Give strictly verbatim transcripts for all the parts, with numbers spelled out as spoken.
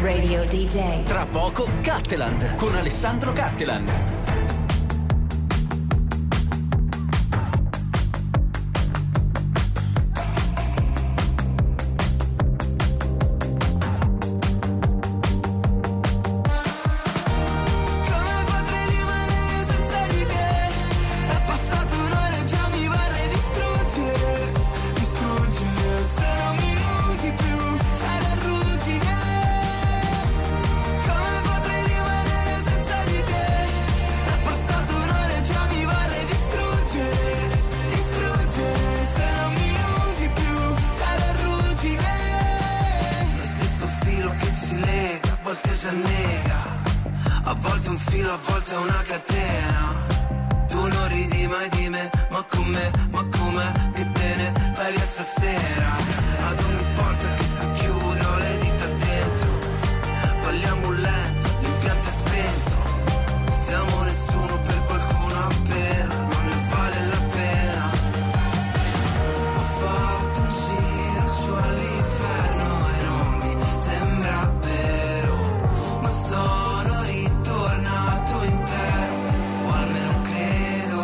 Radio D J. Tra poco Catteland con Alessandro Cattelan. A volte un filo, a volte una catena. Tu non ridi mai di me, ma come, ma come che te ne vai via stasera. Ad ogni porta che si chiude ho le dita dentro. Balliamo lento, l'impianto è spento. Siamo nessuno per qualcuno appena, non ne vale la pena. Ho fatto un giro su all'inferno e non mi sembra vero, ma sono ritornato intero, o almeno credo.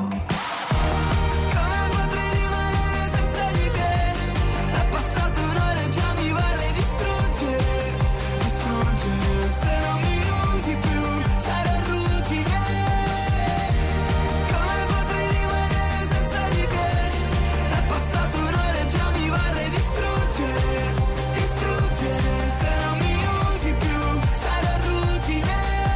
Come potrei rimanere senza di te? È passata un'ora e già mi vorrei distruggere, distruggere. Se non mi usi più sarò ruggine. Come potrei rimanere senza di te? È passata un'ora e già mi vorrei distruggere, distruggere. Se non mi usi più sarò ruggine.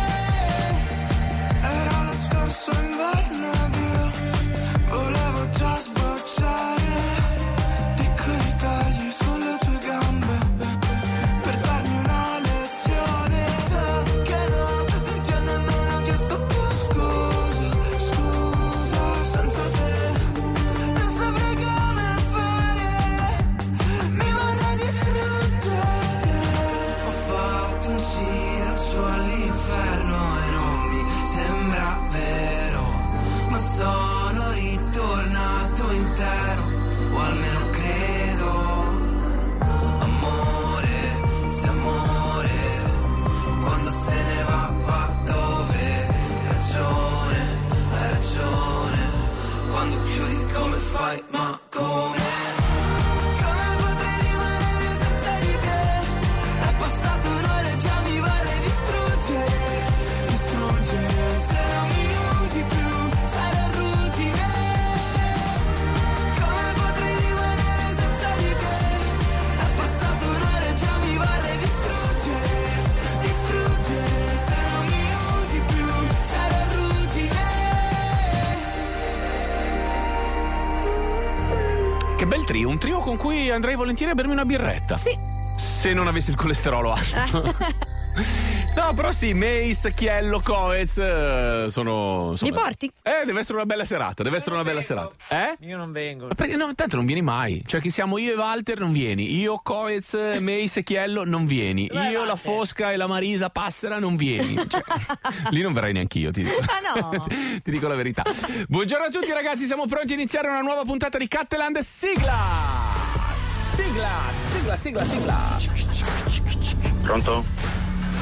Era lo scorso inverno ed io volevo già sbocciare piccoli tagli sulle tue gambe per darmi una lezione. So che da venti anni e non ho chiesto più scusa, scusa. Senza te non saprei come fare, mi vorrei distruggere. Ho fatto un giro su all'inferno e non mi sembra vero, ma sono ritornato intero, o almeno credo. Amore, se amore, quando se ne va, va dove? Ragione, hai ragione, quando chiudi come fai, ma come? Come potrei rimanere senza di te? È passata un'ora e già mi vorrei distruggere, distruggere. Se non mi usi più sarò ruggine. Come potrei rimanere senza di te? È passata un'ora e già mi vorrei distruggere, distruggere. Se non mi usi più sarò ruggine. Che bel trio, un trio con cui andrei volentieri a bermi una birretta. Sì. Se non avessi il colesterolo alto. No, però sì, Mace, Chiello, Coez eh, sono, sono. Mi porti? Eh, deve essere una bella serata, deve essere una bella serata. Eh? Io non vengo. Ma perché no, tanto non vieni mai. Cioè, che siamo io e Walter, non vieni. Io, Coez, Mace e Chiello, non vieni. Dov'è Io, la Walter? Fosca e la Marisa Passera, non vieni. Cioè, lì non verrei neanche io, ti dico. Ah no? Ti dico la verità. Buongiorno a tutti ragazzi, siamo pronti a iniziare una nuova puntata di Catteland. Sigla! Sigla, sigla, sigla, sigla. Pronto?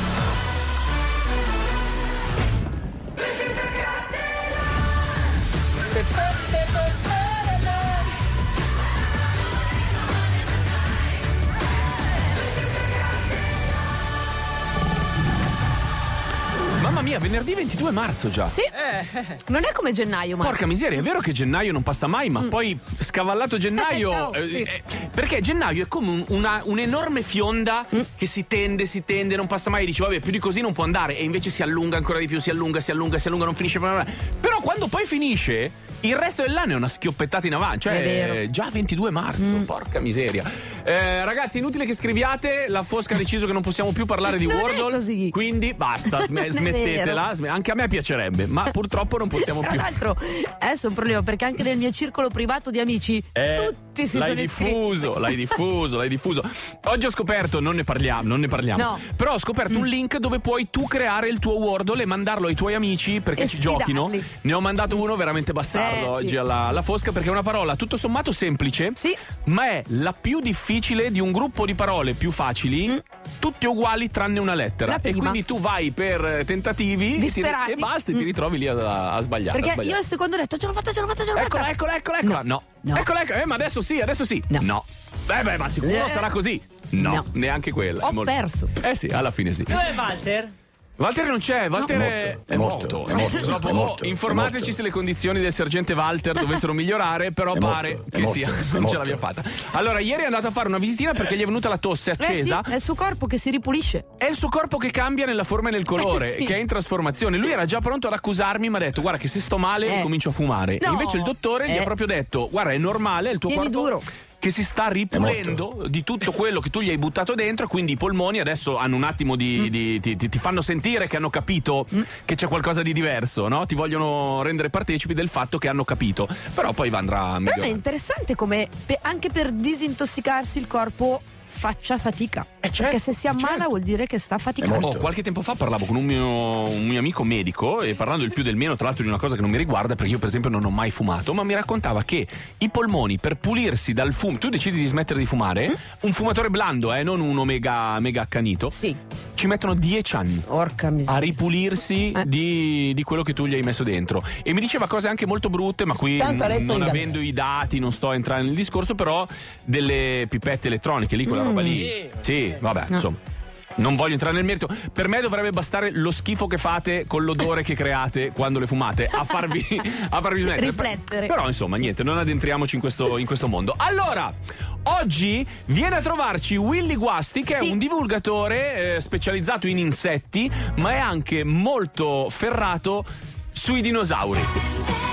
Mamma mia, venerdì ventidue marzo già. Sì. Non è come gennaio, ma. Porca miseria, è vero che gennaio non passa mai, ma Mm. poi scavallato gennaio. No, eh, sì. eh, perché gennaio è come un- una, un'enorme fionda Mm. che si tende, si tende, non passa mai. E dici, vabbè, più di così non può andare. E invece si allunga ancora di più, si allunga, si allunga, si allunga, non finisce. Però quando poi finisce, il resto dell'anno è una schioppettata in avanti. Cioè, È vero. eh, già ventidue marzo, Mm. porca miseria. Eh, ragazzi, inutile che scriviate. La Fosca ha deciso che non possiamo più parlare di Non è Wordle. così. Quindi basta, sm- Non è smettetela. vero. sm- anche a me piacerebbe, ma purtroppo non possiamo Tra più. l'altro, adesso è un problema perché anche nel mio circolo privato di amici Eh, tutti si l'hai sono diffuso, iscritti. l'hai diffuso, l'hai diffuso. Oggi ho scoperto, non ne parliamo, non ne parliamo. No. Però ho scoperto Mm. un link dove puoi tu creare il tuo Wordle e mandarlo ai tuoi amici perché E ci sfidarli. giochino. Ne ho mandato uno veramente bastardo Eh, oggi sì. alla, alla Fosca perché è una parola tutto sommato semplice, Sì. ma è la più difficile di un gruppo di parole più facili Mm. tutte uguali tranne una lettera. La E prima. quindi tu vai per tentativi Disperati. ti- e basta, e ti ritrovi lì a, a sbagliare. a Perché sbagliare. io al secondo ho detto ce l'ho fatta, ce l'ho fatta, ce l'ho Eccola, fatta. eccola, eccola, eccola. No. No. No. Eccola, eccola. Eh, ma adesso sì, adesso sì. No. Beh, beh, ma sicuro Eh. sarà così. No, No. neanche quella. Ho È molto- perso. Eh sì, alla fine sì. Dov'è Walter? Walter non c'è, Walter No. è, è È morto. morto, È morto. è Dopo, morto, oh, è informateci morto. se le condizioni del sergente Walter dovessero migliorare, però È pare morto, è che morto, sia, è non ce morto. l'abbia fatta. Allora, ieri è andato a fare una visitina perché gli è venuta la tosse Eh sì, accesa. è il suo corpo che si ripulisce. È il suo corpo che cambia nella forma e nel colore, Eh sì. che è in trasformazione. Lui era già pronto ad accusarmi, mi ha detto: guarda, che se sto male Eh. comincio a fumare. No. E invece il dottore gli ha Eh. proprio detto: guarda, è normale, è il tuo Tieni corpo duro. che si sta ripulendo di tutto quello che tu gli hai buttato dentro. Quindi i polmoni adesso hanno un attimo di. Mm. di- ti, ti- ti fanno sentire che hanno capito che c'è qualcosa di diverso, no? Ti vogliono rendere partecipi del fatto che hanno capito. Però poi va andrà a Però è migliorare. interessante come pe- anche per disintossicarsi il corpo faccia fatica. certo, Perché se si ammala certo. vuol dire che sta faticando. Oh, qualche tempo fa parlavo con un mio, un mio amico medico e parlando del più del meno, tra l'altro di una cosa che non mi riguarda perché io per esempio non ho mai fumato, ma mi raccontava che i polmoni per pulirsi dal fumo, tu decidi di smettere di fumare, un fumatore blando, eh, non uno mega, mega accanito, Sì. ci mettono dieci anni Orca miseria. a ripulirsi Eh. di, di quello che tu gli hai messo dentro. E mi diceva cose anche molto brutte, ma qui Tanto n- adesso non in- avendo i dati non sto a entrare nel discorso, però delle pipette elettroniche lì, quella roba lì. Sì, vabbè, insomma. Non voglio entrare nel merito. Per me dovrebbe bastare lo schifo che fate con l'odore che create quando le fumate a farvi, a farvi smettere. Riflettere. Però insomma niente, non addentriamoci in questo, in questo mondo. Allora, oggi viene a trovarci Willy Guasti, che Sì. è un divulgatore eh, specializzato in insetti, ma è anche molto ferrato sui dinosauri. Sì.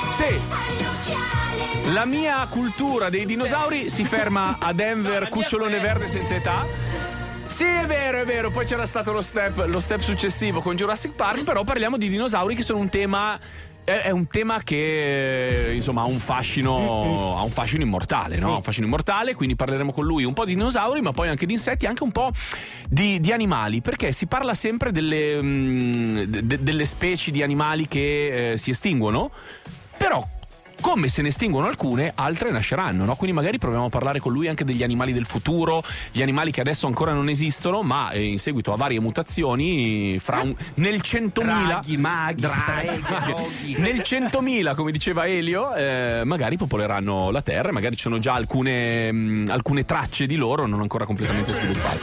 La mia cultura dei dinosauri si ferma a Denver, cucciolone verde senza età. Sì, è vero, è vero. Poi c'era stato lo step, lo step successivo con Jurassic Park, però parliamo di dinosauri che sono un tema. È è un tema che insomma ha un fascino, ha un fascino immortale, no? Sì. Ha un fascino immortale, quindi parleremo con lui un po' di dinosauri, ma poi anche di insetti, anche un po' di, di animali, perché si parla sempre delle, mm, de- delle specie di animali che eh, si estinguono, però come se ne estinguono alcune, altre nasceranno, no? Quindi magari proviamo a parlare con lui anche degli animali del futuro, gli animali che adesso ancora non esistono, ma eh, in seguito a varie mutazioni, fra un, nel centomila Draghi, maghi, Draghi. streghe, droghi. Nel centomila, come diceva Elio, eh, magari popoleranno la Terra, magari ci sono già alcune, mh, alcune tracce di loro non ancora completamente sviluppate.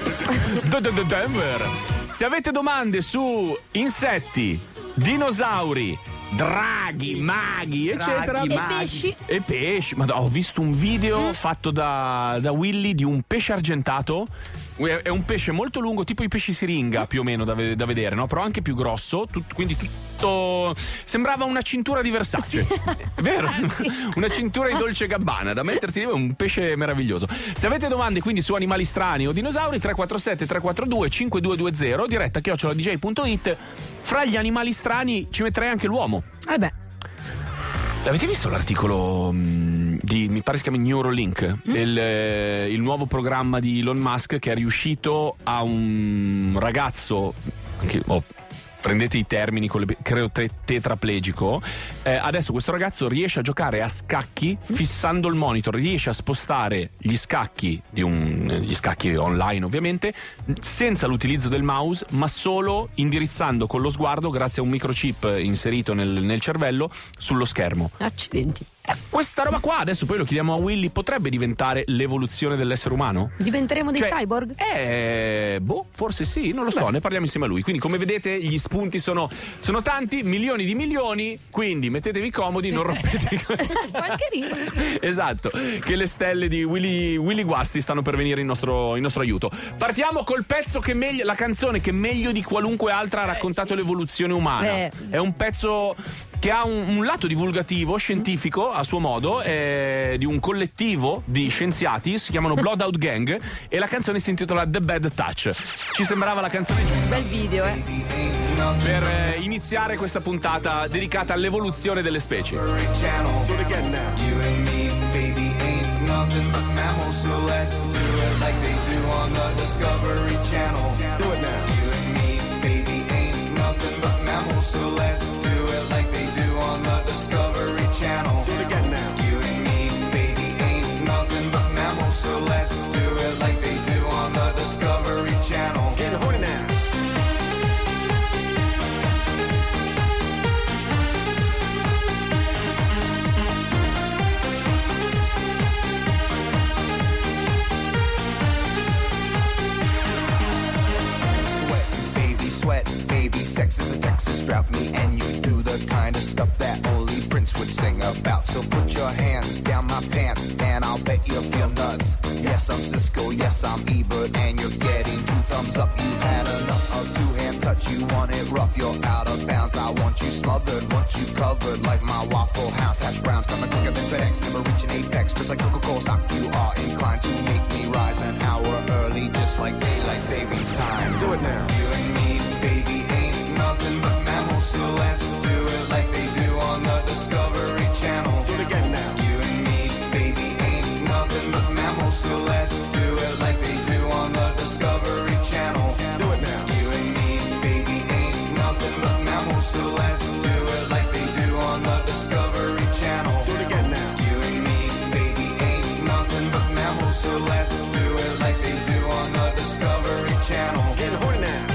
D- d- d- Denver. Se avete domande su insetti, dinosauri, draghi, maghi, eccetera, Draghi, E maghi. pesci? e pesci. Ma ho visto un video fatto da, da Willy di un pesce argentato. È è un pesce molto lungo, tipo i pesci siringa più o meno da, ve- da vedere, no? Però anche più grosso, tut- quindi tutto. Sembrava una cintura di Versace. Vero? Una cintura di Dolce Gabbana. Da metterti lì, è un pesce meraviglioso. Se avete domande quindi su animali strani o dinosauri, tre quattro sette tre quattro due cinque due due zero, diretta chiocciola d j punto it. Fra gli animali strani ci metterei anche l'uomo. Eh beh, Avete visto l'articolo mh, di, mi pare si chiami Neuralink, il, eh, il nuovo programma di Elon Musk che è riuscito a un ragazzo, anche, oh, prendete i termini, con le, credo te- tetraplegico, eh, adesso questo ragazzo riesce a giocare a scacchi fissando il monitor, riesce a spostare gli scacchi, di un, gli scacchi online ovviamente, senza l'utilizzo del mouse, ma solo indirizzando con lo sguardo, grazie a un microchip inserito nel, nel cervello, sullo schermo. accidenti. Eh, questa roba qua, adesso poi lo chiediamo a Willy, potrebbe diventare l'evoluzione dell'essere umano? Diventeremo dei Cioè, cyborg? Eh, boh, forse sì, non lo so, ne parliamo insieme a lui. Quindi, come vedete, gli spunti sono, sono tanti, milioni di milioni. Quindi mettetevi comodi, non rompete. Qualche rima. Esatto, che le stelle di Willy, Willy Guasti stanno per venire in nostro, in nostro aiuto. Partiamo col pezzo che meglio, la canzone che meglio di qualunque altra ha raccontato l'evoluzione umana. Eh. È un pezzo che ha un, un lato divulgativo, scientifico a suo modo, è di un collettivo di scienziati, si chiamano Blood Out Gang, e la canzone si intitola The Bad Touch. Ci sembrava la canzone giusta Bel video, eh. per eh, iniziare questa puntata dedicata all'evoluzione delle specie. Channel. Do it again now. You and me, baby, ain't nothing but mammals, so let's do it like they do on the Discovery Channel. Do it now. You and me, baby, ain't nothing but mammals, so let's do it like they do on the Discovery Channel. Do it again now. You and me, baby, ain't nothing but mammals, so let's do it like they do on the Discovery Channel. sex is a Texas drought. Me and you do the kind of stuff that only Prince would sing about. So put your hands down my pants and I'll bet you'll feel nuts. Yes, I'm Cisco, yes, I'm Ebert, and you're getting two thumbs up. You had enough of two-hand touch, you want it rough, you're out of bounds. I want you smothered, want you covered like my Waffle House hash browns. Coming quicker than FedEx, never reaching apex. Just like Coca-Cola stock, you are inclined to make me rise an hour early, just like daylight savings time. Do it now. You and me, baby, ain't nothing but mammals, so let's do it like they do on the Discovery Channel. Do it again now. You and me, baby, ain't nothing but mammals, so let's do it like they do on the Discovery Channel. Do it now. You and me, baby, ain't nothing but mammals, so let's do it like they do on the Discovery Channel. Do it again now. You and me, baby, ain't nothing but mammals, so let's do it like they do on the Discovery Channel. Get horny now.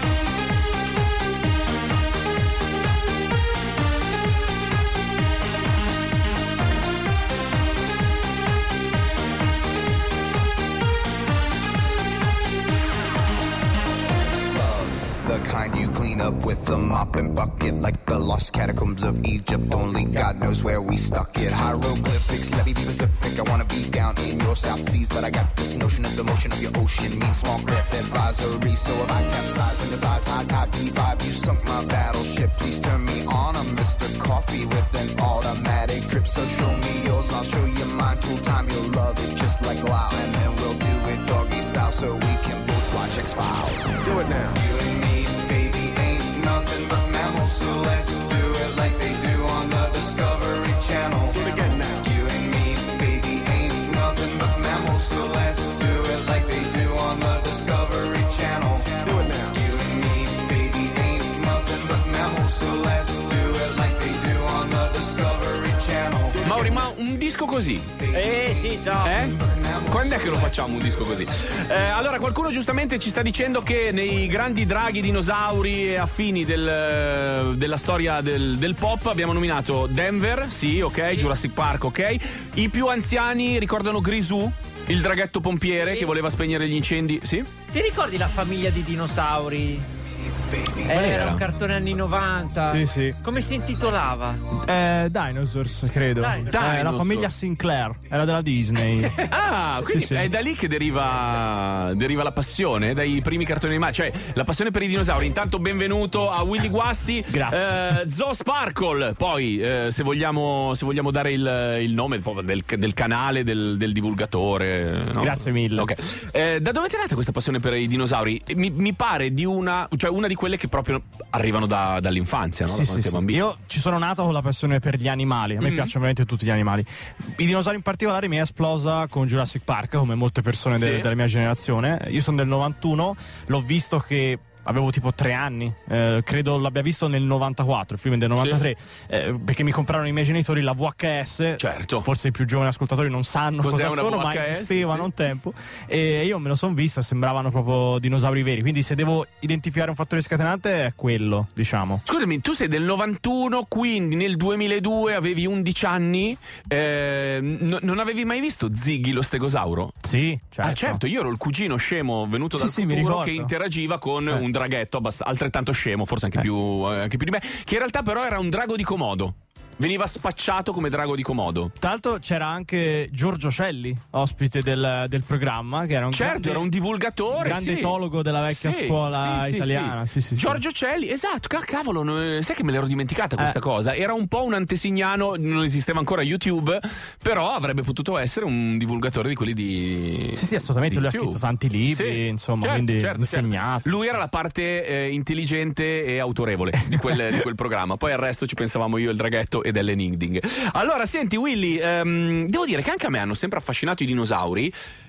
The kind you clean up with a mop and bucket, like the lost catacombs of Egypt. Only God knows where we stuck it. Hieroglyphics, let me be specific. I wanna be down in your South Seas, but I got this notion of the motion of your ocean means small craft advisory. So if I capsize and the vibes high tide V vibe, you sunk my battleship. Please turn me on. I'm Mister Coffee with an automatic drip. So show me yours, I'll show you mine. Tool time, you'll love it just like Lao, and then we'll do it doggy style so we can both watch X-Files. Do it now. You and me, baby, ain't nothing but mammals, so let's do it like they do on the Discovery Channel. Do it again now. You and me, baby, ain't nothing but mammals, so let's do it like they do on the Discovery Channel. Do it now. You and me, baby, ain't nothing but mammals, so let's do it like they do on the Discovery Channel. Mauri, ma un disco così? Eh sì, ciao. Eh? Quando è che lo facciamo un disco così? Eh, allora, qualcuno giustamente ci sta dicendo che nei grandi draghi, dinosauri e affini del, della storia del, del pop abbiamo nominato Denver, sì, ok, Jurassic Park, ok. I più anziani ricordano Grisù, il draghetto pompiere Sì. che voleva spegnere gli incendi, sì? Ti ricordi la famiglia di dinosauri? Eh, era? era un cartone anni novanta. Sì, sì. Come si intitolava? Eh, Dinosaurs, credo. Dinosaurs. Eh, la Dinosaurs. famiglia Sinclair, era della Disney. Ah, quindi Sì, sì. è da lì che deriva, deriva la passione, dai primi cartoni animati, cioè la passione per i dinosauri. Intanto benvenuto a Willy Guasti. Grazie. Eh, Zoo Sparkle, poi eh, se, vogliamo, se vogliamo dare il, il nome proprio del, del canale, del, del divulgatore. No? Grazie mille. Ok. Eh, da dove ti è nata questa passione per i dinosauri? Mi, mi pare di una, cioè una di quelle che proprio arrivano da, dall'infanzia, no? Sì, Da sì, quando sei sì. bambino. Io ci sono nato con la passione per gli animali. A me Mm. piacciono veramente tutti gli animali. I dinosauri in particolare mi è esplosa con Jurassic Park, come molte persone de- Sì. della mia generazione. Io sono del novantuno, l'ho visto che avevo tipo tre anni, eh, credo l'abbia visto nel novantaquattro, il film è del novantatré, eh, perché mi comprarono i miei genitori la V H S. Certo. Forse i più giovani ascoltatori non sanno Cos'è cosa una sono, V H S, ma esistevano sì. un tempo, e io me lo sono visto e sembravano proprio dinosauri veri. Quindi se devo identificare un fattore scatenante è quello, diciamo. Scusami, tu sei del novantuno, quindi nel duemiladue avevi undici anni, eh, n- non avevi mai visto Ziggy lo stegosauro? Sì, certo. Ah, certo, io ero il cugino scemo venuto Sì, dal sì, mi futuro ricordo. che interagiva con Eh. un draghetto abbast- altrettanto scemo, forse anche, Eh. più, eh, anche più di me, che in realtà però era un drago di Komodo. Veniva spacciato come drago di Komodo. Tra l'altro c'era anche Giorgio Celli, ospite del, del programma, che era un Certo, grande, era un divulgatore, grande sì. etologo della vecchia Sì, scuola sì, sì, italiana. sì. Sì, sì, sì. Giorgio Celli, esatto, ca- cavolo, no, sai che me l'ero dimenticata questa Eh. cosa. Era un po' un antesignano, non esisteva ancora YouTube, però avrebbe potuto essere un divulgatore di quelli di. Sì, sì, assolutamente. di Lui ha YouTube. scritto tanti libri, Sì, insomma, certo, quindi certo, insegnato. certo. Lui era la parte eh, intelligente e autorevole di quel, di quel programma. Poi al resto ci pensavamo io, il draghetto ed Ellen Hingding. Allora, senti Willy, ehm, devo dire che anche a me hanno sempre affascinato i dinosauri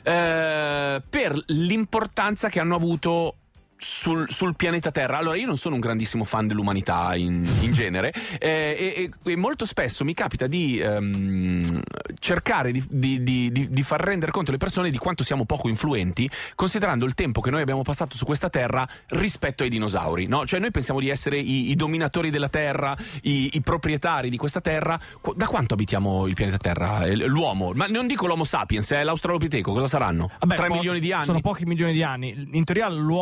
eh, per l'importanza che hanno avuto sul, sul pianeta Terra. Allora, io non sono un grandissimo fan dell'umanità in, in genere, eh, e, e molto spesso mi capita di ehm, cercare di, di, di, di, di far rendere conto alle persone di quanto siamo poco influenti, considerando il tempo che noi abbiamo passato su questa Terra rispetto ai dinosauri, no? Cioè, noi pensiamo di essere i, i dominatori della Terra, i, i proprietari di questa Terra. Qu- Da quanto abitiamo il pianeta Terra? Eh, L'uomo, ma non dico l'Homo sapiens, è l'Australopiteco, cosa saranno? Vabbè, tre po- milioni di anni? Sono pochi milioni di anni. In teoria l'uo- l'essere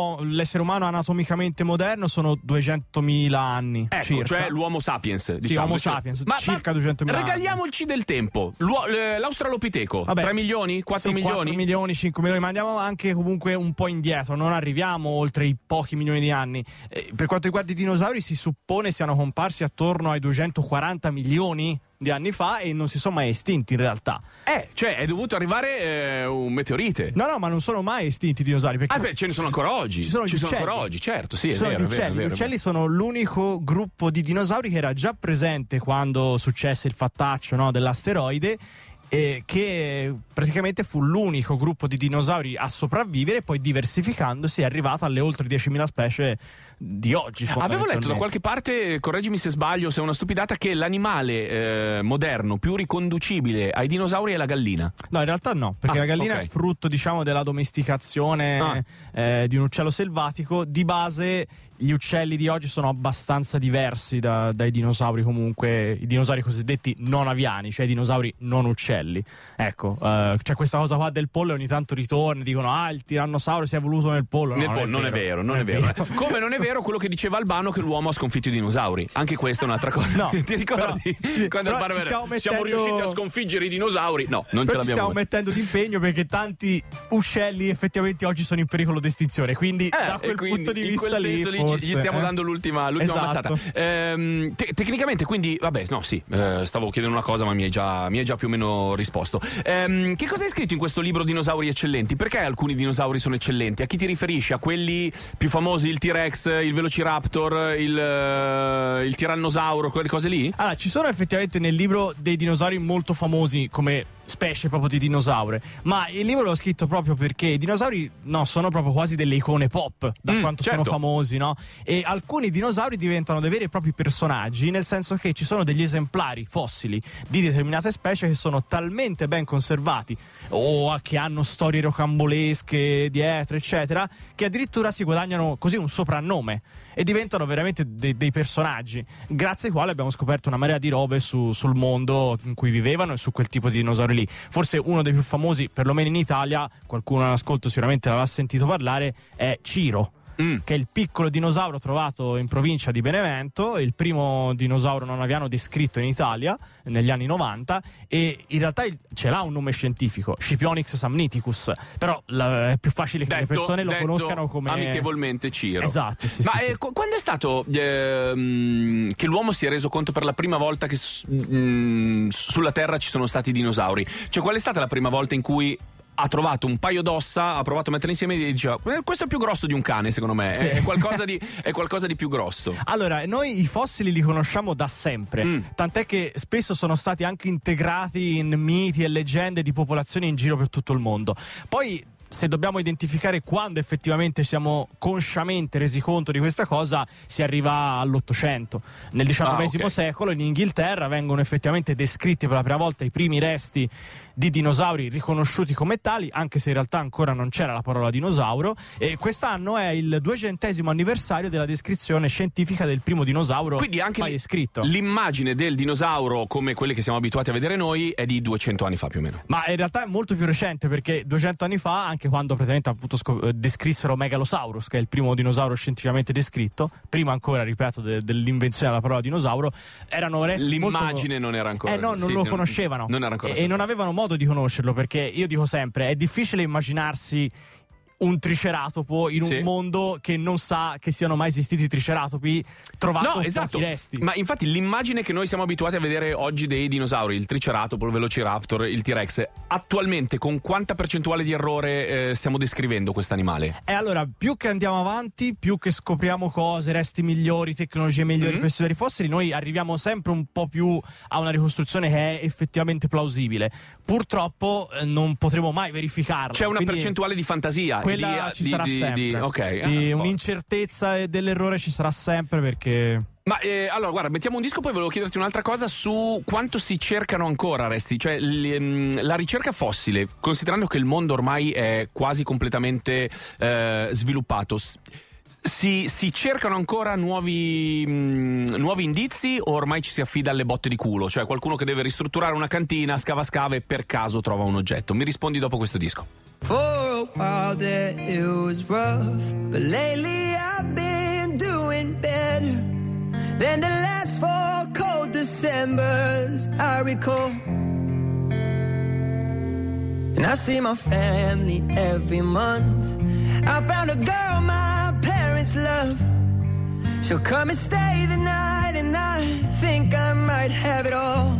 l'essere umano anatomicamente moderno sono duecentomila anni Ecco, circa. cioè l'Homo sapiens, diciamo. Sì, Homo Cioè- sapiens, ma, circa ma duecentomila anni. regaliamoci del tempo. L'uo- eh, L'Australopiteco, Vabbè, tre milioni? quattro sì, milioni? quattro milioni, cinque milioni, ma andiamo anche comunque un po' indietro, non arriviamo oltre i pochi milioni di anni. Eh, per quanto riguarda i dinosauri, si suppone siano comparsi attorno ai duecentoquaranta milioni di anni fa e non si sono mai estinti in realtà. Eh, cioè è dovuto arrivare eh, un meteorite. No, no, ma non sono mai estinti i dinosauri. Perché Ah, beh, ce ne sono ancora oggi. Ci sono gli uccelli. ancora oggi, certo, sì, è Ci sono vero, gli è vero, uccelli. è vero, Gli è vero. uccelli sono l'unico gruppo di dinosauri che era già presente quando successe il fattaccio, no, dell'asteroide. Eh, che praticamente fu l'unico gruppo di dinosauri a sopravvivere e poi diversificandosi è arrivato alle oltre diecimila specie di oggi. Avevo letto da qualche parte, correggimi se sbaglio, se è una stupidata, che l'animale eh, moderno più riconducibile ai dinosauri è la gallina. No, in realtà no, perché Ah, la gallina ok. è frutto, diciamo, della domesticazione Ah. eh, di un uccello selvatico. Di base gli uccelli di oggi sono abbastanza diversi da- dai dinosauri, comunque i dinosauri cosiddetti non aviani, cioè i dinosauri non uccelli. Ecco, eh, c'è questa cosa qua del pollo e ogni tanto ritorna, dicono ah, il tirannosauro si è evoluto nel pollo. Nel No, pollo, non è vero, non è vero. Come non è vero quello che diceva Albano che l'uomo ha sconfitto i dinosauri. Anche questa è un'altra cosa. No, Ti ricordi? però- Quando però Albano ci era, stiamo siamo mettendo- riusciti a sconfiggere i dinosauri? No, non ce Però ci l'abbiamo. stiamo mettendo d'impegno perché tanti uccelli effettivamente oggi sono in pericolo di estinzione, quindi Eh, da e quel quindi, punto di in vista quel lì, senso lì forse, gli stiamo eh. dando l'ultima, l'ultima Esatto. mazzata. Ehm, te- tecnicamente, quindi, vabbè, no, sì, eh, stavo chiedendo una cosa, ma mi hai già, mi hai già più o meno risposto. Ehm, che cosa hai scritto in questo libro Dinosauri eccellenti? Perché alcuni dinosauri sono eccellenti? A chi ti riferisci? A quelli più famosi, il T-Rex, il Velociraptor, il, eh, il Tirannosauro, quelle cose lì? Allora, ci sono effettivamente nel libro dei dinosauri molto famosi come specie proprio di dinosauro, ma il libro l'ho scritto proprio perché i dinosauri no, sono proprio quasi delle icone pop da Mm, quanto certo. sono famosi, no? E alcuni dinosauri diventano dei veri e propri personaggi, nel senso che ci sono degli esemplari fossili di determinate specie che sono talmente ben conservati o che hanno storie rocambolesche dietro, eccetera, che addirittura si guadagnano così un soprannome e diventano veramente de- dei personaggi, grazie ai quali abbiamo scoperto una marea di robe su- sul mondo in cui vivevano e su quel tipo di dinosauri lì. Forse uno dei più famosi, perlomeno in Italia, qualcuno all'ascolto sicuramente l'avrà sentito parlare, è Ciro. Mm. Che è il piccolo dinosauro trovato in provincia di Benevento, il primo dinosauro non aviano descritto in Italia negli anni novanta, e in realtà il- ce l'ha un nome scientifico, Scipionix samniticus, però la- è più facile che le Detto- persone lo detto conoscano come amichevolmente Ciro. Esatto, sì, Ma sì, eh, sì. qu- quando è stato ehm, che l'uomo si è reso conto per la prima volta che s- mm, sulla Terra ci sono stati dinosauri? Cioè, qual è stata la prima volta in cui ha trovato un paio d'ossa, ha provato a mettere insieme e diceva "Eh, questo è più grosso di un cane, secondo me, Sì. è, è qualcosa di, è qualcosa di più grosso". Allora, noi i fossili li conosciamo da sempre, Mm. tant'è che spesso sono stati anche integrati in miti e leggende di popolazioni in giro per tutto il mondo. Poi, se dobbiamo identificare quando effettivamente siamo consciamente resi conto di questa cosa, si arriva all'Ottocento. Nel diciannovesimo Ah, ok. secolo in Inghilterra vengono effettivamente descritti per la prima volta i primi resti di dinosauri riconosciuti come tali, anche se in realtà ancora non c'era la parola dinosauro, e quest'anno è il duecentesimo anniversario della descrizione scientifica del primo dinosauro Quindi anche mai lì- descritto. l'immagine del dinosauro come quelle che siamo abituati a vedere noi è di duecento anni fa più o meno. Ma in realtà è molto più recente, perché duecento anni fa, anche quando praticamente appunto scop- eh, descrissero Megalosaurus, che è il primo dinosauro scientificamente descritto, prima ancora, ripeto, de- dell'invenzione della parola dinosauro, erano resti L'immagine molto... non era ancora Eh no, non sì, lo conoscevano. non era ancora e, e non avevano modo di conoscerlo, perché io dico sempre, è difficile immaginarsi un triceratopo in un Sì. mondo che non sa che siano mai esistiti triceratopi, trovando No, esatto. pochi resti. Ma infatti l'immagine che noi siamo abituati a vedere oggi dei dinosauri, il Triceratopo, il Velociraptor, il T-Rex, attualmente con quanta percentuale di errore eh, stiamo descrivendo quest'animale? E allora, più che andiamo avanti, più che scopriamo cose, resti migliori, tecnologie migliori Mm-hmm. per studiare i fossili, noi arriviamo sempre un po' più a una ricostruzione che è effettivamente plausibile. Purtroppo eh, non potremo mai verificarla. C'è una quindi percentuale di fantasia? Quella di, ci di- sarà di- sempre. di- ok. Di Ah, un'incertezza e dell'errore ci sarà sempre, perché... Ma eh, allora, guarda, mettiamo un disco, poi volevo chiederti un'altra cosa su quanto si cercano ancora resti, cioè l- ehm, la ricerca fossile, considerando che il mondo ormai è quasi completamente eh, sviluppato. S- Si, si cercano ancora nuovi, mh, nuovi indizi o ormai ci si affida alle botte di culo? Cioè qualcuno che deve ristrutturare una cantina, scava scava e per caso trova un oggetto. Mi rispondi dopo questo disco. For a while there it was rough, but lately I've been doing better than the last four cold Decembers I recall. And I see my family every month. I found a girl my parents love. She'll come and stay the night, and I think I might have it all.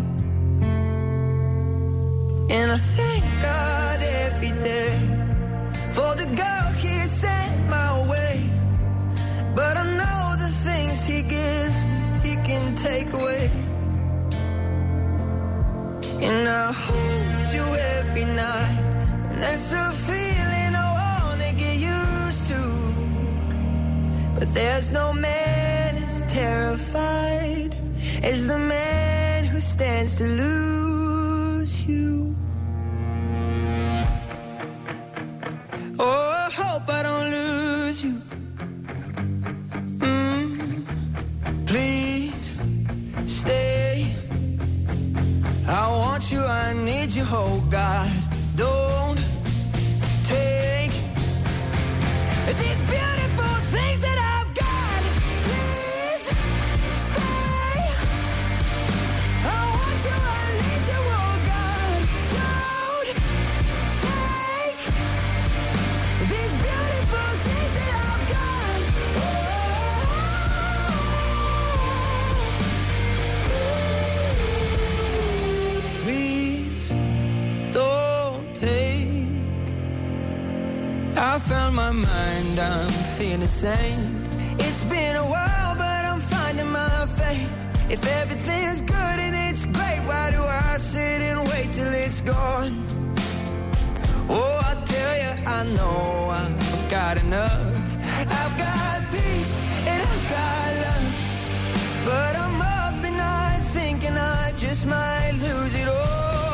And I thank God every day for the girl He sent my way. But I know the things He gives me, He can take away. And I hold you every night, and that's a feeling I wanna get used to. But there's no man as terrified as the man who stands to lose you. Oh, I hope I don't lose you. Mm, please stay. I want you, I need you, oh God. Don't take these beautiful things that I've got. Please stay. I want you, I need you, oh God. Don't take these beautiful things that I've got. Oh, please don't take. I found my mind, I'm feeling sane. It's been a while, but I'm finding my faith. If everything's good and it's great, why do I sit and wait till it's gone? Oh, I tell you, I know I've got enough. I've got peace and I've got love. But I'm up and night thinking I just might lose it all.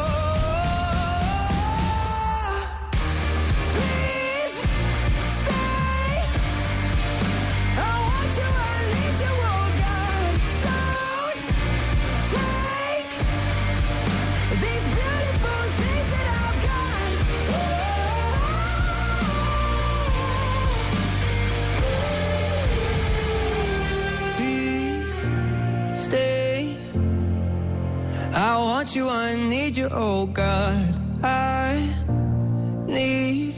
Please stay. I want you, I need you, oh God. Don't take these beautiful things that I've got. Please stay. I want you, I need you, oh God. I need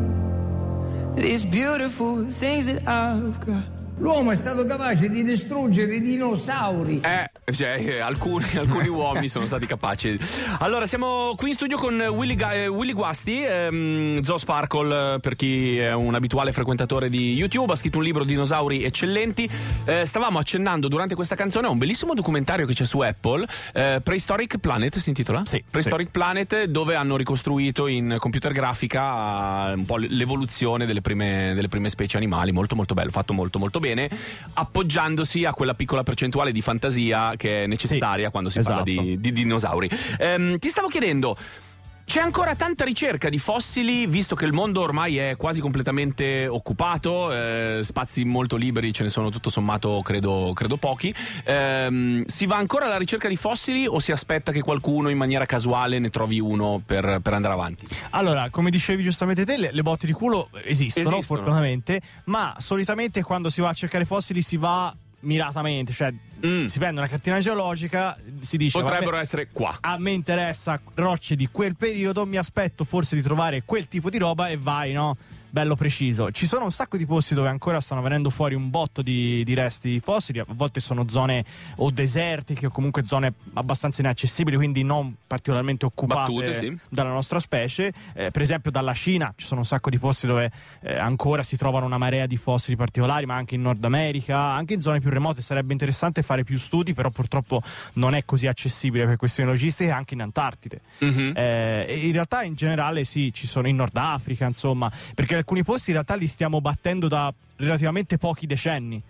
these beautiful things that I've got. L'uomo è stato capace di distruggere i dinosauri. Eh, cioè, eh, alcuni, alcuni uomini sono stati capaci. Allora, siamo qui in studio con Willy, Ga- eh, Willy Guasti, ehm, Zoo Sparkle, eh, per chi è un abituale frequentatore di YouTube, ha scritto un libro Dinosauri eccellenti. Eh, stavamo accennando durante questa canzone a un bellissimo documentario che c'è su Apple, eh, Prehistoric Planet, si intitola? Sì. Prehistoric sì. Planet, dove hanno ricostruito in computer grafica un po' l'evoluzione delle prime, delle prime specie animali. Molto molto bello, fatto molto molto bene, appoggiandosi a quella piccola percentuale di fantasia che è necessaria Sì, quando si esatto. parla di, di dinosauri. Ehm, ti stavo chiedendo, c'è ancora tanta ricerca di fossili, visto che il mondo ormai è quasi completamente occupato, eh, spazi molto liberi ce ne sono tutto sommato credo, credo pochi. Ehm, si va ancora alla ricerca di fossili o si aspetta che qualcuno in maniera casuale ne trovi uno per, per andare avanti? Allora, come dicevi giustamente te, le, le botte di culo esistono, Esistono. fortunatamente, ma solitamente quando si va a cercare fossili si va miratamente, cioè Mm. si prende una cartina geologica, si dice Potrebbero vabbè, essere qua. a me interessa rocce di quel periodo, mi aspetto forse di trovare quel tipo di roba e vai, no? Bello preciso. Ci sono un sacco di posti dove ancora stanno venendo fuori un botto di, di resti fossili. A volte sono zone o desertiche o comunque zone abbastanza inaccessibili, quindi non particolarmente occupate Battute, sì. dalla nostra specie. Eh, per esempio dalla Cina ci sono un sacco di posti dove eh, ancora si trovano una marea di fossili particolari, ma anche in Nord America, anche in zone più remote. Sarebbe interessante fare più studi, però purtroppo non è così accessibile per questioni logistiche, anche in Antartide. Mhm. Eh, e in realtà in generale sì, ci sono in Nord Africa, insomma, perché alcuni posti in realtà li stiamo battendo da relativamente pochi decenni.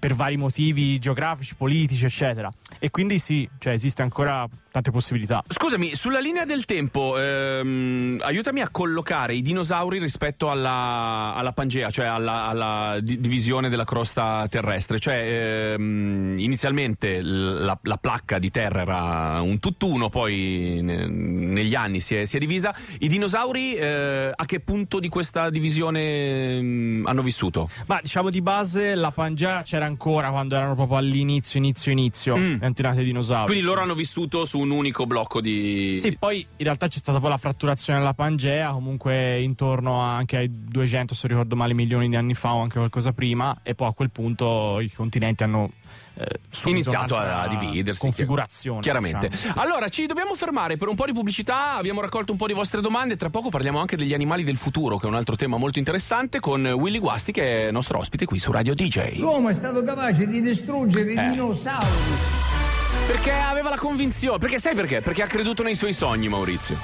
per vari motivi geografici, politici, eccetera. E quindi sì, cioè esiste ancora tante possibilità. Scusami, sulla linea del tempo, ehm, aiutami a collocare i dinosauri rispetto alla, alla Pangea, cioè alla, alla di- divisione della crosta terrestre. Cioè, ehm, inizialmente la, la placca di terra era un tutt'uno, poi ne, negli anni si è, si è divisa. I dinosauri eh, a che punto di questa divisione mh, hanno vissuto? Ma diciamo di base la Pangea c'era ancora quando erano proprio all'inizio, inizio, inizio, Mm. le antenate dei dinosauri. Quindi loro hanno vissuto su un unico blocco di... Sì, poi in realtà c'è stata poi la fratturazione della Pangea, comunque intorno a- anche ai duecento, se ricordo male, milioni di anni fa o anche qualcosa prima, e poi a quel punto i continenti hanno eh, subito iniziato a, a un'altra dividersi. configurazione. Chiaramente. diciamo. Allora, ci dobbiamo fermare per un po' di pubblicità, abbiamo raccolto un po' di vostre domande, tra poco parliamo anche degli animali del futuro, che è un altro tema molto interessante, con Willy Guasti, che è nostro ospite qui su Radio D J. L'uomo è stato capace di distruggere i Eh. dinosauri. Perché aveva la convinzione, perché sai perché? Perché ha creduto nei suoi sogni, Maurizio.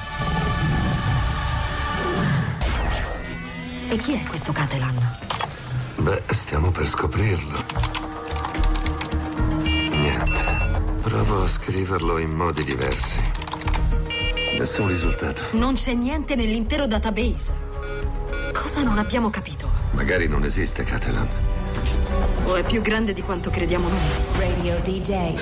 E chi è questo Catalan? Beh, stiamo per scoprirlo. Niente. Provo a scriverlo in modi diversi. Nessun risultato. Non c'è niente nell'intero database. Cosa non abbiamo capito? Magari non esiste Catalan. O è più grande di quanto crediamo noi? Radio D J.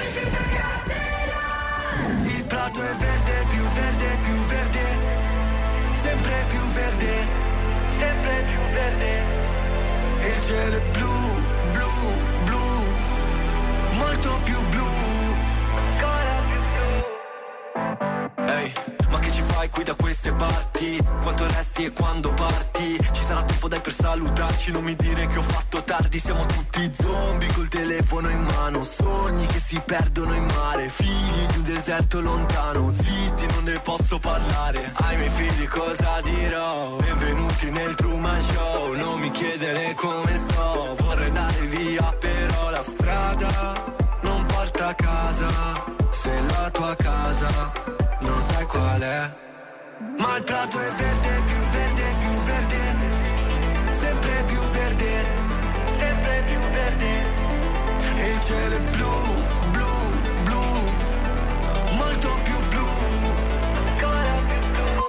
Il prato è verde, più verde, più verde, sempre più verde, sempre più verde. E il cielo è blu, blu, blu, molto più blu, ancora più blu. Ehi, ma che ci fai qui da queste parti? Quanto resti e quando parti? Ci sarà tempo dai per salutarci, non mi dire che ho fatto tardi. Siamo tutti zombie col telefono in mano, sogni che si perdono in mare, figli di un deserto lontano, zitti non ne posso parlare. Ai miei figli cosa dirò? Benvenuti nel Truman Show, non mi chiedere come sto, vorrei andare via però la strada non porta a casa, se la tua casa non sai qual è. Ma il prato è verde, più verde, più verde, sempre più verde, sempre più verde. E il cielo è blu, blu, blu, molto più blu, ancora più blu.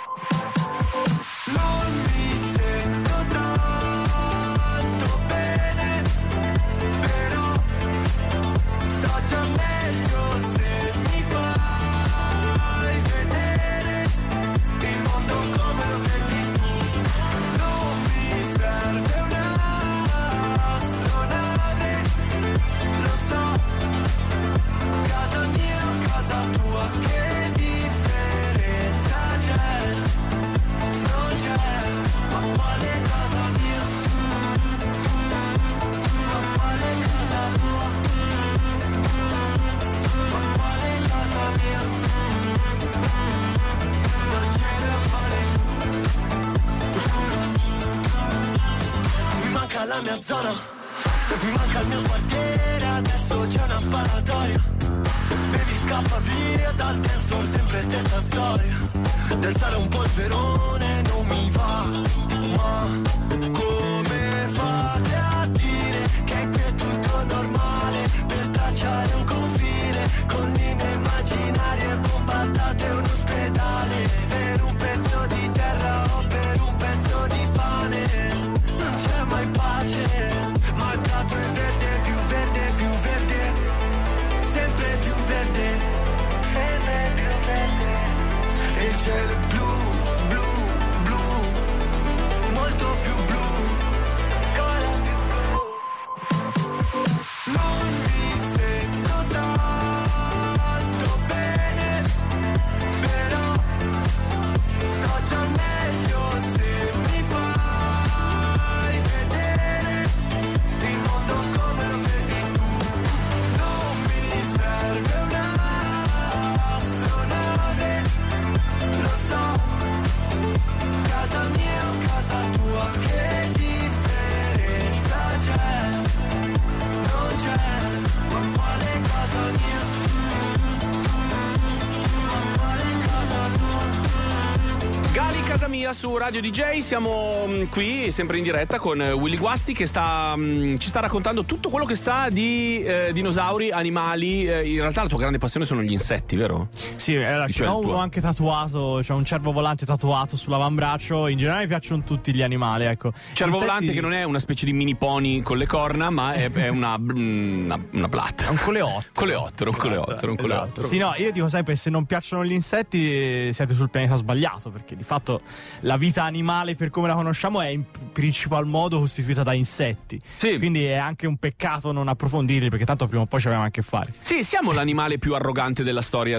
Non mi sento tanto bene, però sto già meglio se mi fai vedere il mondo come lo vedi tu. Non mi serve un'astronave, lo so, casa mia o casa tua, che differenza c'è? Non c'è, ma quale casa mia? Ma quale casa tua? Ma quale casa mia? Non ce la fare, giuro. Mi manca la mia zona, mi manca il mio quartiere, adesso c'è una sparatoria. Baby scappa via dal dance floor, sempre stessa storia. D'alzare un polverone non mi va, ma come fate a dire che qui è tutto normale? Per tracciare un confine con linee immaginarie, bombardate un ospedale per un pezzo di terra o per un pezzo di pane. Non c'è mai pace, ma il prato è verde, più verde, più verde, sempre più verde, sempre più verde. E il cielo è blu, blu, blu, molto più blu, ancora più blu. Non mi sento tanto bene, però sto già meglio se mi fai vedere il mondo come lo vedi tu. Non mi serve un'astronave, lo so, Mia su Radio D J. Siamo mh, qui sempre in diretta con Willy Guasti che sta, mh, ci sta raccontando tutto quello che sa di eh, dinosauri, animali. Eh, in realtà la tua grande passione sono gli insetti, vero? Sì, eh, ce n'ho uno anche tatuato, c'è un cervo volante tatuato sull'avambraccio. In generale mi piacciono tutti gli animali, ecco. Cervo Insetti... volante che non è una specie di mini pony con le corna, ma è, è una, una, una blatta. È un coleottero. Coleottero, un coleottero, un coleottero. Sì, no, io dico sempre, se non piacciono gli insetti siete sul pianeta sbagliato, perché di fatto la vita animale per come la conosciamo è in principal modo costituita da insetti. Sì. Quindi è anche un peccato non approfondirli, perché tanto prima o poi ci abbiamo anche a fare. Sì, siamo l'animale più arrogante della storia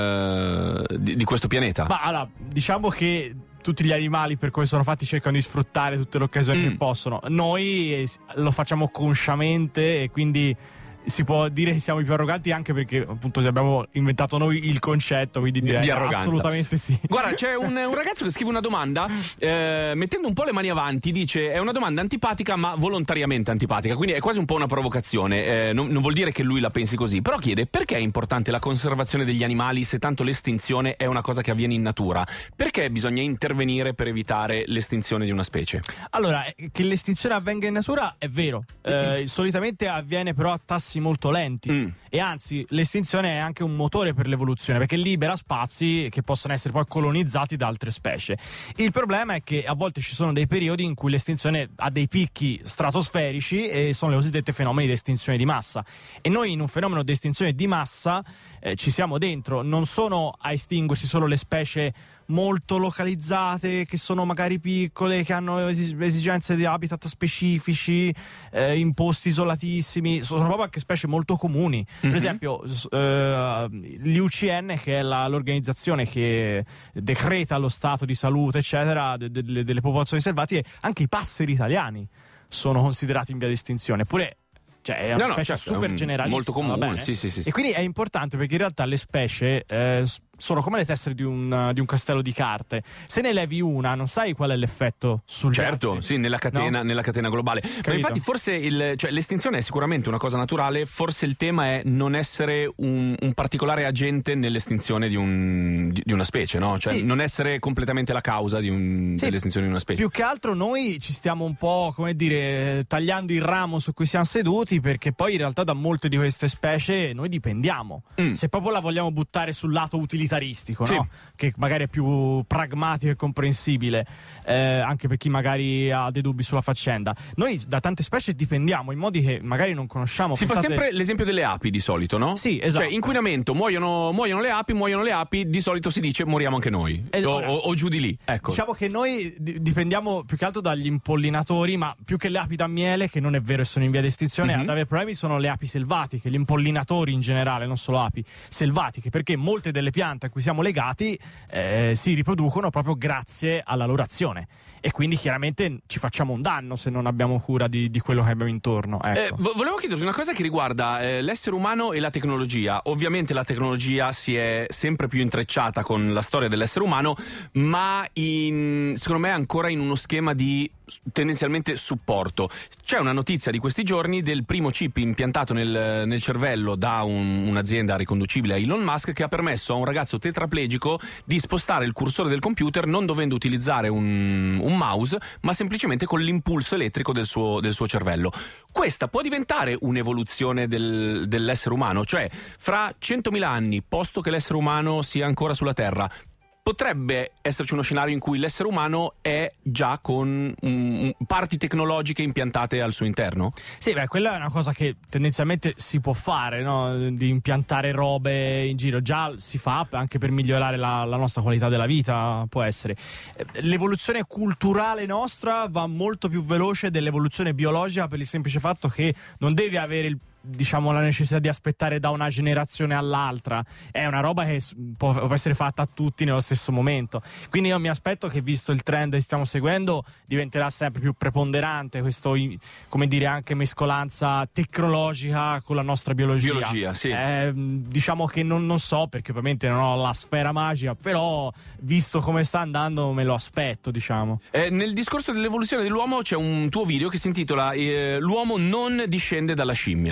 del, di, di questo pianeta. Ma allora, diciamo che tutti gli animali, per come sono fatti, cercano di sfruttare tutte le occasioni Mm. che possono. Noi lo facciamo consciamente e quindi si può dire che siamo i più arroganti, anche perché appunto abbiamo inventato noi il concetto, quindi direi di arroganza. assolutamente sì. Guarda, c'è un, un ragazzo che scrive una domanda eh, mettendo un po' le mani avanti, dice: è una domanda antipatica ma volontariamente antipatica, quindi è quasi un po' una provocazione, eh, non, non vuol dire che lui la pensi così, però chiede: perché è importante la conservazione degli animali se tanto l'estinzione è una cosa che avviene in natura? Perché bisogna intervenire per evitare l'estinzione di una specie? Allora, eh, che l'estinzione avvenga in natura è vero, eh, solitamente avviene però a tassi molto lenti Mm. e anzi l'estinzione è anche un motore per l'evoluzione, perché libera spazi che possono essere poi colonizzati da altre specie. Il problema è che a volte ci sono dei periodi in cui l'estinzione ha dei picchi stratosferici e sono le cosiddette fenomeni di estinzione di massa, e noi in un fenomeno di estinzione di massa eh, ci siamo dentro. Non sono a estinguersi solo le specie molto localizzate, che sono magari piccole, che hanno esi- esigenze di habitat specifici, eh, in posti isolatissimi, sono proprio anche specie molto comuni. Per Mhm. esempio s- eh, l'I U C N, che è la- l'organizzazione che decreta lo stato di salute eccetera de- de- delle popolazioni selvatiche, anche i passeri italiani sono considerati in via di estinzione, eppure cioè è una No, no, specie certo, è super un- generalista, molto va comune, bene? sì, sì, sì. E quindi è importante, perché in realtà le specie eh, s- sono come le tessere di un, di un castello di carte. Se ne levi una, non sai qual è l'effetto sul Certo, sì, nella catena, No? nella catena globale. Ma Capito? infatti forse il, cioè, l'estinzione è sicuramente una cosa naturale, forse il tema è non essere un, un particolare agente nell'estinzione di, un, di, di una specie, no? Cioè Sì. non essere completamente la causa di un, Sì, dell'estinzione di una specie. Più che altro noi ci stiamo un po', come dire, tagliando il ramo su cui siamo seduti, perché poi in realtà da molte di queste specie noi dipendiamo. Mm. Se proprio la vogliamo buttare sul lato utilitaristico, Sì. no? Che magari è più pragmatico e comprensibile, eh, anche per chi magari ha dei dubbi sulla faccenda. Noi da tante specie dipendiamo in modi che magari non conosciamo. Si fa Pensate- sempre l'esempio delle api di solito, no? Sì, esatto. Cioè, inquinamento, muoiono, muoiono le api, muoiono le api, di solito si dice moriamo anche noi. E o, ora- o- o giù di lì, ecco. Diciamo che noi di- dipendiamo più che altro dagli impollinatori, ma più che le api da miele, che non è vero e sono in via di estinzione, Mhm. ad avere problemi sono le api selvatiche, gli impollinatori in generale, non solo api selvatiche, perché molte delle piante a cui siamo legati eh, si riproducono proprio grazie alla loro azione, e quindi chiaramente ci facciamo un danno se non abbiamo cura di, di quello che abbiamo intorno. Ecco. Eh, vo- volevo chiederti una cosa che riguarda eh, l'essere umano e la tecnologia. Ovviamente la tecnologia si è sempre più intrecciata con la storia dell'essere umano, ma in, secondo me ancora in uno schema di s- tendenzialmente supporto. C'è una notizia di questi giorni del primo chip impiantato nel, nel cervello da un- un'azienda riconducibile a Elon Musk, che ha permesso a un ragazzo tetraplegico di spostare il cursore del computer non dovendo utilizzare un, un mouse, ma semplicemente con l'impulso elettrico del suo, del suo cervello. Questa può diventare un'evoluzione del- dell'essere umano, cioè fra centomila anni, posto che l'essere umano sia ancora sulla Terra, potrebbe esserci uno scenario in cui l'essere umano è già con mm, parti tecnologiche impiantate al suo interno? Sì, beh, quella è una cosa che tendenzialmente si può fare, no? Di impiantare robe in giro. Già si fa anche per migliorare la, la nostra qualità della vita, può essere. Eh, L'evoluzione culturale nostra va molto più veloce dell'evoluzione biologica, per il semplice fatto che non deve avere il diciamo la necessità di aspettare da una generazione all'altra. È una roba che s- può, può essere fatta a tutti nello stesso momento, quindi io mi aspetto che, visto il trend che stiamo seguendo, diventerà sempre più preponderante questo i- come dire anche mescolanza tecnologica con la nostra biologia. Biologia, sì. Eh, diciamo che non, non so, perché ovviamente non ho la sfera magica, però visto come sta andando me lo aspetto, diciamo. Eh, nel discorso dell'evoluzione dell'uomo c'è un tuo video che si intitola eh, L'uomo non discende dalla scimmia.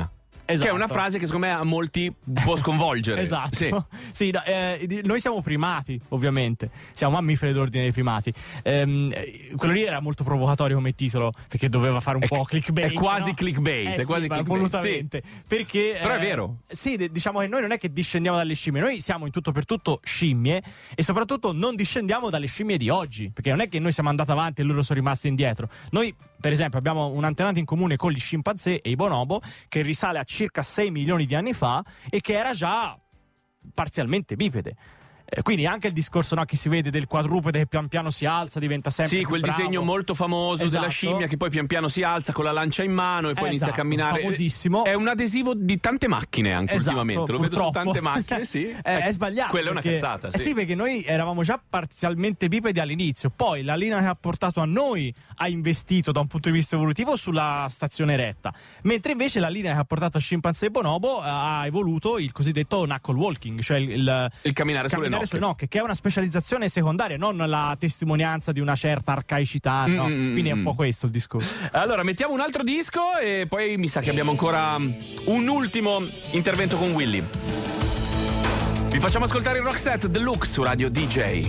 Esatto. Che è una frase che secondo me a molti può sconvolgere. Esatto. Sì. Sì, no, eh, noi siamo primati, ovviamente. Siamo mammiferi dell'ordine dei primati. Ehm, quello lì era molto provocatorio come titolo, perché doveva fare un È, po' clickbait. è quasi no? clickbait. Eh, è sì, quasi ma clickbait. volutamente. Sì. Perché, Però è eh, vero. Sì, d- diciamo che noi non è che discendiamo dalle scimmie, noi siamo in tutto per tutto scimmie e soprattutto non discendiamo dalle scimmie di oggi, perché non è che noi siamo andati avanti e loro sono rimasti indietro. Noi, per esempio, abbiamo un antenato in comune con gli scimpanzé e i bonobo che risale a circa sei milioni di anni fa e che era già parzialmente bipede. Eh, quindi anche il discorso, no, che si vede del quadrupede che pian piano si alza, diventa sempre Sì, più quel bravo. disegno molto famoso Esatto. della scimmia che poi pian piano si alza con la lancia in mano e poi Eh, inizia esatto, a camminare. famosissimo. È un adesivo di tante macchine anche Esatto, ultimamente. Lo vedo su purtroppo. tante macchine, sì. è, è sbagliato. Quella è una perché- cazzata, eh sì. sì, perché noi eravamo già parzialmente bipedi all'inizio. Poi la linea che ha portato a noi ha investito da un punto di vista evolutivo sulla stazione retta. Mentre invece la linea che ha portato a scimpanzé e bonobo ha evoluto il cosiddetto knuckle walking, cioè il, il, Il camminare sulle nocche. sulle nocche, che è una specializzazione secondaria, non la testimonianza di una certa arcaicità. No? Mm, Quindi è un mm. po' questo il discorso. Allora, mettiamo un altro disco e poi mi sa che abbiamo ancora un ultimo intervento con Willy. Vi facciamo ascoltare il Rockset Deluxe su Radio D J.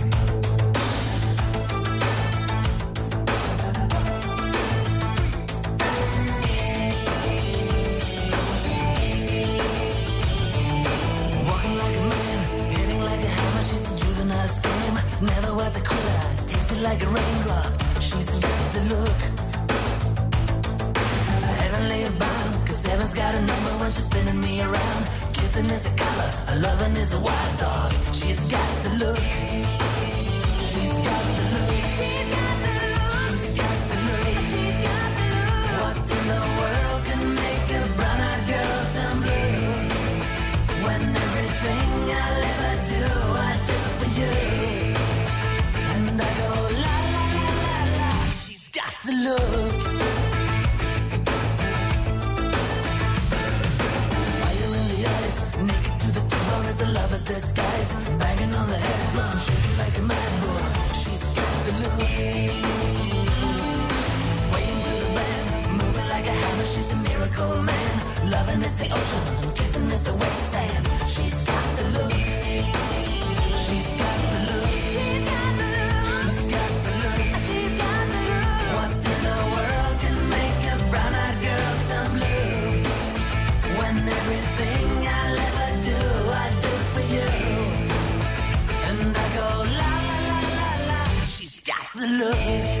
Walking like a man, hitting like a hammer. She's a juvenile scam. Never was a quitter. Tasted like a raindrop. She's got the look. Heavenly bound, cause heaven's got a number when she's spinning me around. Kissing is a color, a loving is a wild dog. She's got the look. She's got the look. She's got the look. She's got the look. She's got the look. What in the world can make a brown-eyed girl turn blue? When everything I'll ever do, I do for you. And I go la la la la la. She's got the look. Fire in the eyes, naked to the tone as a lover's disguise. Banging on the head drum, shaking like a mad bull. She's got the look. Swaying through the band, moving like a hammer. She's a miracle man. Loving is the ocean, kissing is the wet sand. She's got the look. She's got the look. She's got the look. She's got the look. She's got the look. What in the world can make a brown-eyed girl turn blue? When everything I'll ever do, I do for you. And I go la la la la la. She's got the look.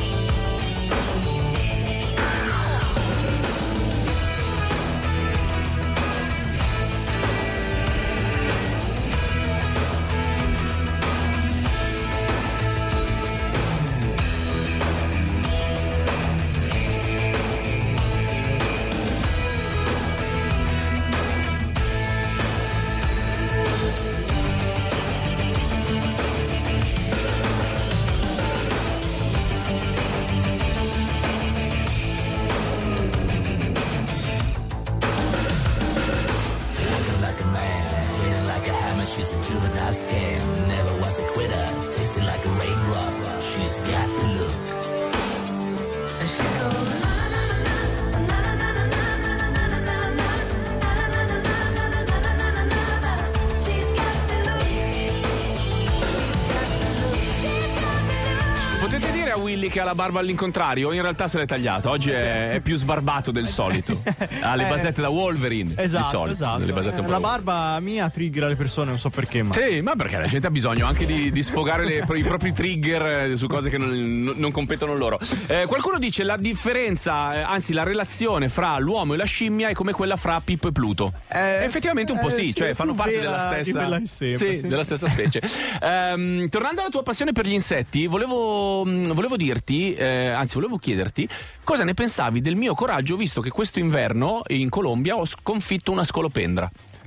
Looking like a man, hitting like a hammer. She's a juvenile scam. Never was a quitter. Tasting like a raindrop. She's got the look. And she goes. Potete dire a Willy che ha la barba all'incontrario? In realtà se l'è tagliata. Oggi è, è più sbarbato del solito. Ha le Eh, basette da Wolverine. Esatto, di solito. esatto. Delle basette un Eh, po' la lunghe. barba mia triggera le persone, non so perché, ma Sì, ma perché la gente ha bisogno anche di, di sfogare le- i propri trigger eh, su cose che non, non competono loro. Eh, qualcuno dice la differenza, eh, anzi la relazione fra l'uomo e la scimmia è come quella fra Pippo e Pluto. Eh, Effettivamente un po' eh, sì, sì, cioè è fanno più parte vera della di stessa, quella che sembra, sì, sì. della stessa specie. Ehm, tornando alla tua passione per gli insetti, volevo, mh, volevo dirti, eh, anzi volevo chiederti cosa ne pensavi del mio coraggio, visto che questo inverno in Colombia ho sconfitto una scolopendra.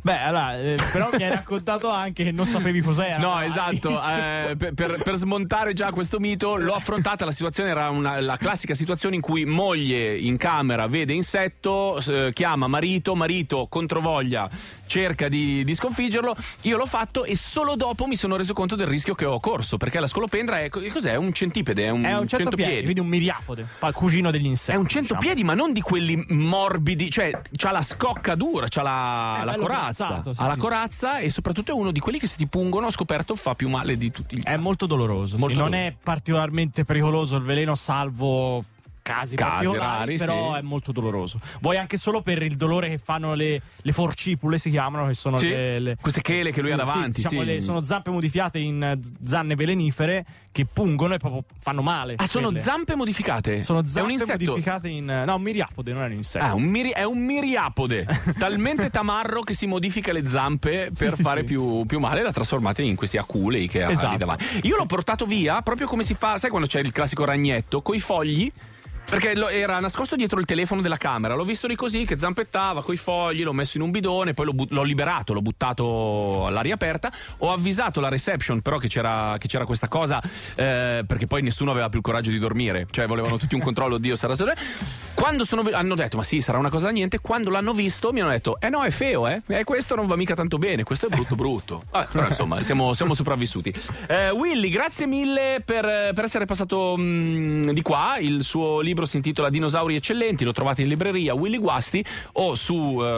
Beh, allora, eh, però mi hai raccontato anche che non sapevi cos'era. No, esatto. Eh, per, per, per smontare già questo mito, l'ho affrontata. La situazione era una, la classica situazione in cui moglie in camera vede insetto, eh, chiama marito, marito controvoglia, cerca di, di sconfiggerlo. Io l'ho fatto e solo dopo mi sono reso conto del rischio che ho corso, perché la scolopendra è cos'è? È un centipede, è un, è un centopiedi, centopiedi, quindi un miriapode, cugino degli insetti. È un centopiedi, diciamo. Ma non di quelli morbidi, cioè c'ha la scocca dura, c'ha la, è la corazza, grazzato, sì, ha la sì. corazza, e soprattutto è uno di quelli che se ti pungono, ho scoperto, fa più male di tutti gli altri. È molto doloroso, molto sì, non doloroso. è particolarmente pericoloso il veleno, salvo casi, Casi particolari, rari, però sì. È molto doloroso. Vuoi anche solo per il dolore che fanno le, le forcipule, si chiamano, che sono Sì, le, le queste chele che lui ha davanti, sì, diciamo sì. le, sono zampe modificate in zanne velenifere che pungono e proprio fanno male. Ah, sono quelle. zampe modificate? Sono È un zampe insetto? modificate in no, un miriapode, non è un insetto. Ah, un miri- è un miriapode talmente tamarro che si modifica le zampe per Sì, sì, fare sì. Più, più male, e l'ha trasformata in questi aculei che ha Esatto. lì davanti. Io l'ho portato via proprio come si fa, sai quando c'è il classico ragnetto coi fogli? Perché lo, era nascosto dietro il telefono della camera. L'ho visto lì così che zampettava coi fogli, l'ho messo in un bidone, poi l'ho, bu- l'ho liberato, l'ho buttato all'aria aperta. Ho avvisato la reception però che c'era, che c'era questa cosa, eh, perché poi nessuno aveva più il coraggio di dormire, cioè volevano tutti un controllo. Dio, sarà solo. Quando sono, hanno detto ma sì, sarà una cosa da niente. Quando l'hanno visto mi hanno detto eh no, è feo, eh, eh questo non va mica tanto bene, questo è brutto brutto. Vabbè, però insomma siamo, siamo sopravvissuti. eh, Willy, grazie mille per, per essere passato mh, di qua. Il suo libro si intitola Dinosauri eccellenti, lo trovate in libreria Willy Guasti o su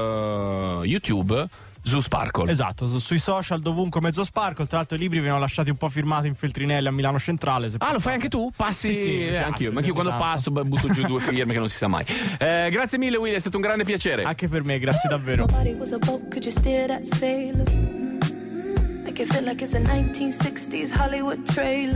uh, YouTube Zoo Sparkle. Esatto, su- sui social dovunque Mezzo Sparkle. Tra l'altro i libri vengono lasciati un po' firmati in Feltrinelli a Milano Centrale. se Ah, lo passate. fai anche tu? Passi? Sì, sì, mi eh, piace, anch'io, ma mi anch'io quando piace passo beh, butto giù due firme che non si sa mai. Eh, grazie mille Willy, è stato un grande piacere. Anche per me, grazie davvero. Nobody was a boat, could you steer that sailor? Make it feel like it's a nineteen sixties Hollywood trailer.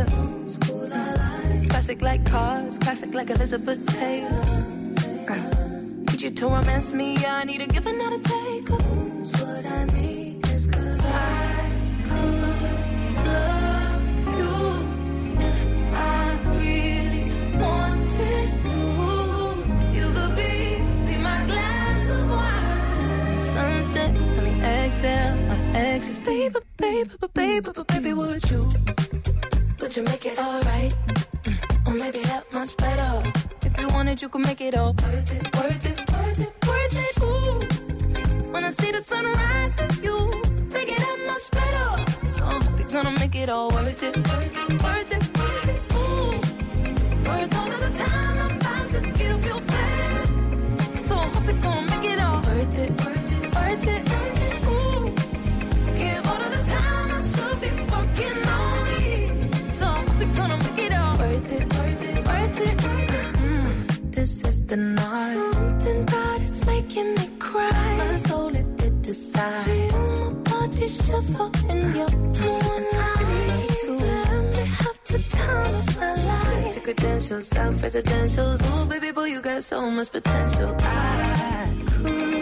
Classic like cars, classic like Elizabeth Taylor. Uh, need you to romance me, yeah, I need a give and not a take. What I need is cause I could love you if I really wanted to. You could be, be my glass of wine. Sunset, let me exhale my exes. Baby, baby, baby, baby, baby, would you? Would you make it alright? Mm, or maybe that much better. If you wanted, you could make it all worth it, worth it, worth it, worth it. Ooh, when I see the sunrise with you, make it that much better. So I hope you're gonna make it all worth it, worth it, worth it, worth it. Ooh, worth all of the time I'm about to give you, baby. So I hope you're gonna make it all worth it, worth it, worth it, worth it. Ooh, give all of the time I should be working on me. So I hope you're gonna make it all worth it, worth it, worth it. Mm, this is the night. Something about it's making me cry. My soul it did decide. Feel my body shiver in your moonlight. To let me have the time of my life. Check your credentials, self-residentials. Ooh, baby boy, you got so much potential. I could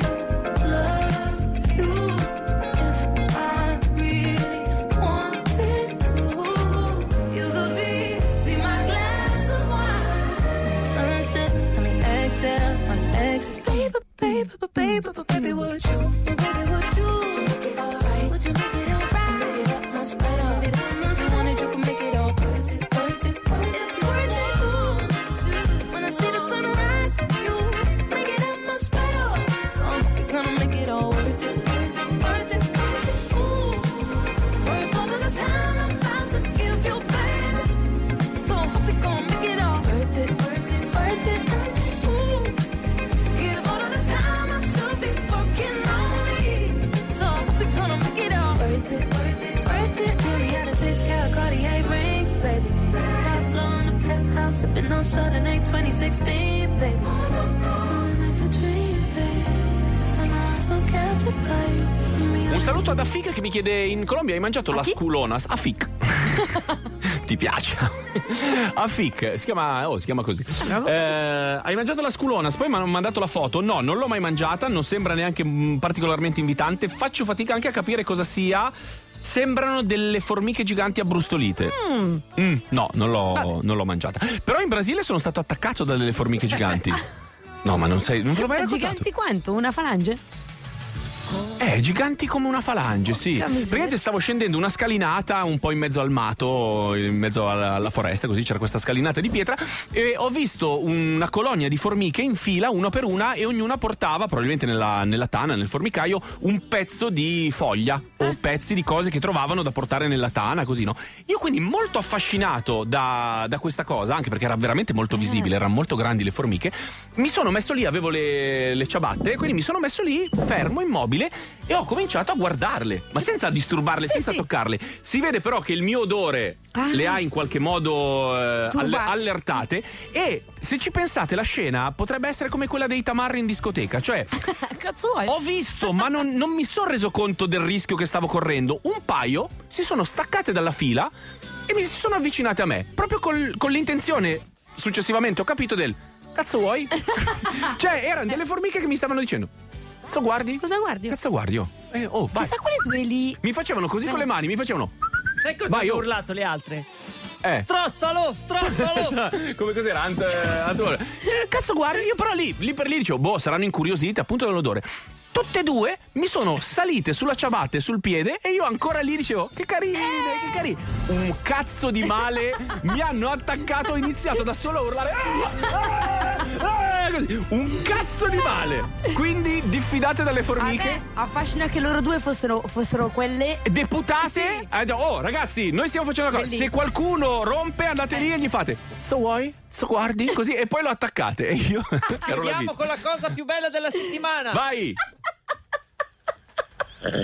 love you if I really wanted to. You could be, be my glass of wine. Sunset, let me exhale my exes. Baby, baby, baby, baby, baby, would you? Baby, would you? Would you make it alright? Would you make it alright? Maybe that much better. Maybe that much you wanted, you can make it all worth it, worth it, worth it, worth it. Ooh, when I see the sunrise with you, make it that much better. So I hope you're gonna make it all worth it, worth it, worth it. Ooh, worth all of the time I'm about to give you, baby. So I hope you're gonna make it all worth it, worth it, worth it, worth it. Ooh, give all of the time I should be working on me. So I hope you're gonna make it all worth it, worth it, worth it. Jimmy had a six carat Cartier rings, baby. Top floor in the penthouse, sipping on Chardonnay twenty sixteen, baby. Something like a dream, baby. Somehow I'm so captured by you. Un saluto ad Afik che mi chiede: in Colombia hai mangiato la sculonas? Afik. Ti piace? Afik, si chiama, oh, si chiama così. Eh, hai mangiato la sculonas, poi mi hanno mandato la foto. No, non l'ho mai mangiata, non sembra neanche mh, particolarmente invitante. Faccio fatica anche a capire cosa sia. Sembrano delle formiche giganti abbrustolite. Mm. Mm, no, non l'ho, non l'ho mangiata. Però in Brasile sono stato attaccato da delle formiche giganti. No, ma non sei, non te l'ho mai raccontato. Giganti quanto? Una falange? Eh, giganti come una falange, sì. Praticamente stavo scendendo una scalinata un po' in mezzo al mato, in mezzo alla, alla foresta, così c'era questa scalinata di pietra, e ho visto una colonia di formiche in fila, una per una, e ognuna portava, probabilmente nella, nella tana, nel formicaio, un pezzo di foglia o pezzi di cose che trovavano da portare nella tana, così, no? Io quindi molto affascinato da, da questa cosa, anche perché era veramente molto visibile, erano molto grandi le formiche, mi sono messo lì, avevo le, le ciabatte, quindi mi sono messo lì, fermo, immobile, e ho cominciato a guardarle, ma senza disturbarle, sì, senza sì. toccarle. Si vede però che il mio odore ah. le ha in qualche modo eh, all- allertate, e se ci pensate la scena potrebbe essere come quella dei tamarri in discoteca, cioè cazzo vuoi? Ho visto, ma non, non mi sono reso conto del rischio che stavo correndo. Un paio si sono staccate dalla fila e mi si sono avvicinate a me, proprio col, con l'intenzione, successivamente ho capito, del cazzo vuoi? Cioè erano delle formiche che mi stavano dicendo cazzo guardi? Cosa guardi? Cazzo guardi? Oh, eh, oh vai. Chissà quali due lì. Mi facevano così eh. con le mani, mi facevano. Sai cosa vai, hanno oh. urlato le altre? Eh. Strozzalo, strozzalo. Come cos'era? Ant, ant, cazzo guardi? Io però lì, lì per lì dicevo, boh, saranno incuriosite appunto dall'odore. Tutte e due mi sono salite sulla ciabatta e sul piede, e io ancora lì dicevo che carine, che carine. Un cazzo di male, mi hanno attaccato, ho iniziato da solo a urlare ah, ah, così. Un cazzo di male. Quindi diffidate dalle formiche. A me affascina che loro due fossero, fossero quelle deputate. Sì. Oh ragazzi, noi stiamo facendo una cosa. Bellissimo. Se qualcuno rompe, andate eh. lì e gli fate so vuoi? So guardi? Così, e poi lo attaccate. E io ero là andiamo con la cosa più bella della settimana. Vai.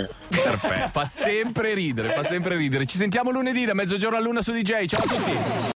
Perfetto, fa sempre ridere, fa sempre ridere. Ci sentiamo lunedì da mezzogiorno all'una su D J. Ciao a tutti.